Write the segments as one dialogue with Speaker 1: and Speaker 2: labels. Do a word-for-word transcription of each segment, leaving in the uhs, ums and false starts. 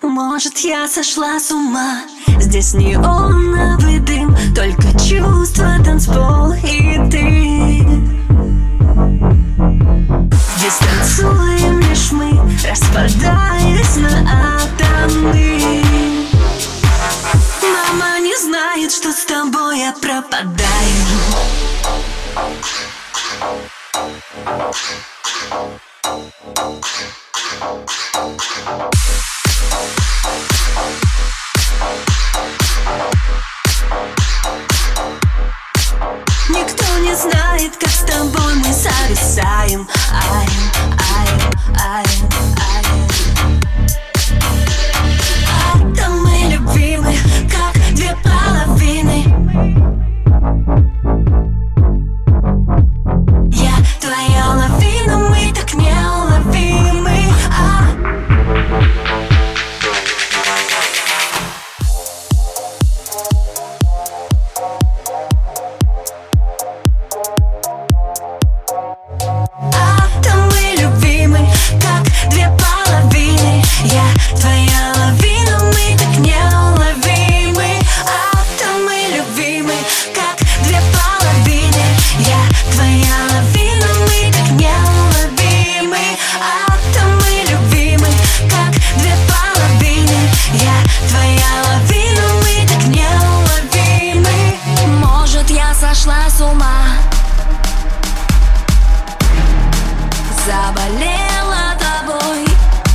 Speaker 1: Может, я сошла с ума? Здесь неоновый дым, только чувства, танцпол и ты. Здесь танцуем лишь мы, распадаясь на атомы. Мама не знает, что с тобой я пропадаю. Никто не знает, как с тобой мы зависаем. Аем, аем, аем, аем. Атомы любимы, как две половины. Я твоя лавина, мы так неуловимы. А Атомы любимы, как две половины. Я твоя лавина, мы так неуловимы. Атомы любимы, как две половины. Я твоя лавина, мы так неуловимы. Атомы любимы, как две половины. Я твоя лавина, мы так неуловимы. Может, я сошла с ума, заболела тобой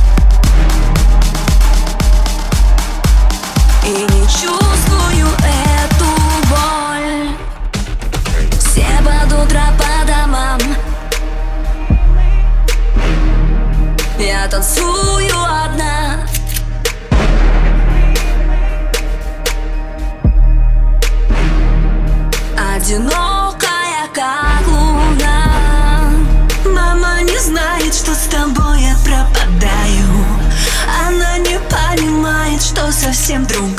Speaker 1: и не чувствую эту боль. Все под утро по домам, я танцую одна. Одинокая, как луна. Мама не знает, что с тобой я пропадаю. Она не понимает, что совсем другая.